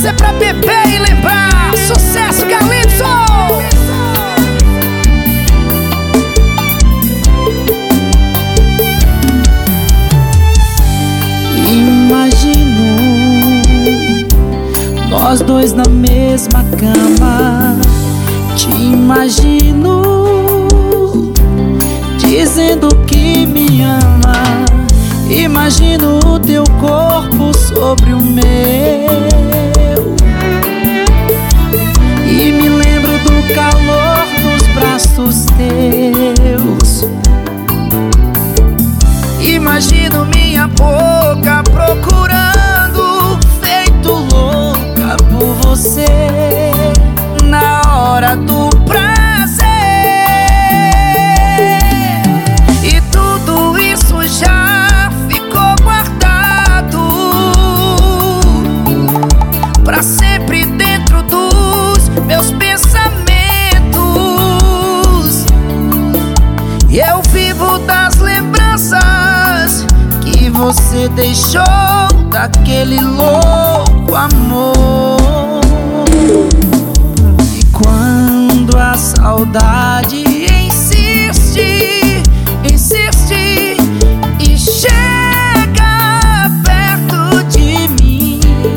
Essa é pra beber e lembrar. Sucesso, Calypso! Imagino nós dois na mesma cama. Te imagino dizendo que me ama. Imagino o teu corpo sobre o meu e me lembro do calor dos braços teus. Imagino minha boca procurando, feito louca por você na hora do prazer. E tudo isso já ficou guardado pra sempre dentro dos meus pensamentos. E eu vivo das lembranças que você deixou daquele louco amor. E quando a saudade insiste, insiste e chega perto de mim,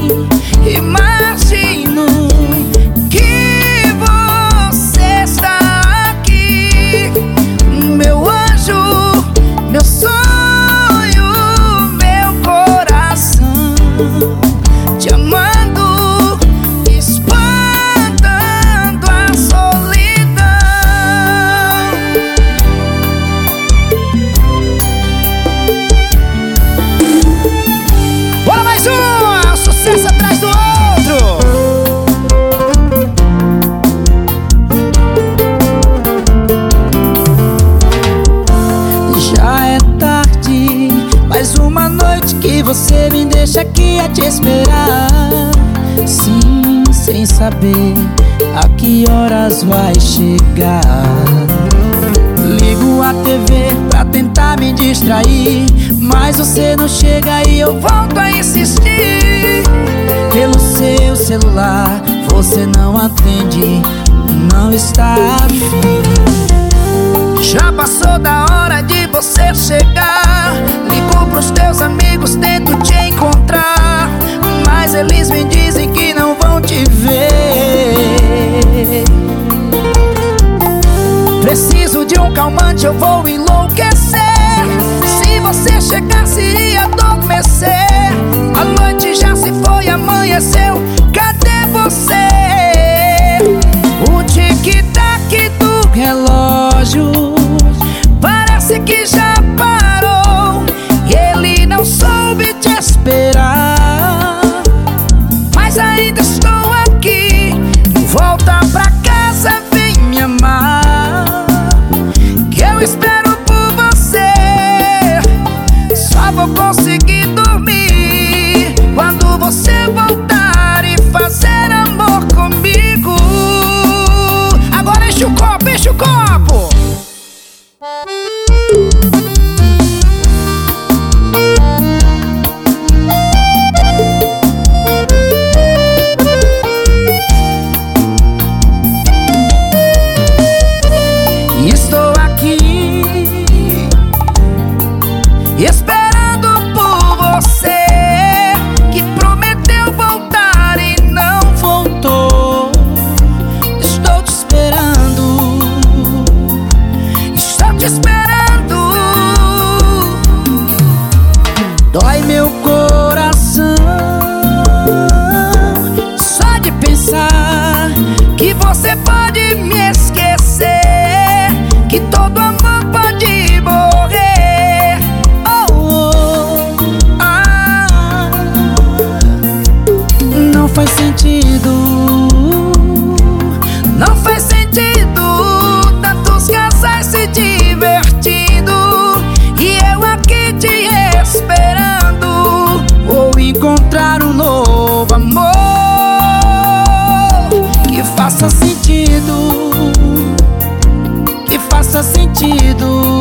imagino que você está aqui, meu anjo, meu sonho, meu coração, te amando, espantando a solidão. Bora mais um sucesso atrás do outro. Já é tarde, mais uma noite que você me deixa aqui a te esperar. Sim, sem saber a que horas vai chegar. Ligo a TV pra tentar me distrair, mas você não chega e eu volto a insistir. Pelo seu celular você não atende, não está afim. Já passou da hora de você chegar. Ligo pros teus amigos, tento te encontrar, mas eles me dizem que não vão te ver. Preciso de um calmante, eu vou enlouquecer. Se você chegasse, iria adormecer. A noite já se foi, amanheceu, cadê você? O tic-tac do Relógio parece que já parou e ele não soube te esperar. Mas ainda estou aqui, volta pra casa, vem me amar, que eu espero por você. Só vou conseguir dormir quando você voltar e fazer amor comigo. Agora enche o copo, enche o copo. Estou aqui esperando por você, que prometeu voltar e não voltou. Estou te esperando, estou te esperando. dói meu coração Só de pensar que você pode me esquecer, que todo amor pode morrer. oh, oh. Ah, Não faz sentido, não faz sentido tantos casais se divertindo e eu aqui te esperando. vou encontrar um novo amor Que faça sentido, que faça sentido.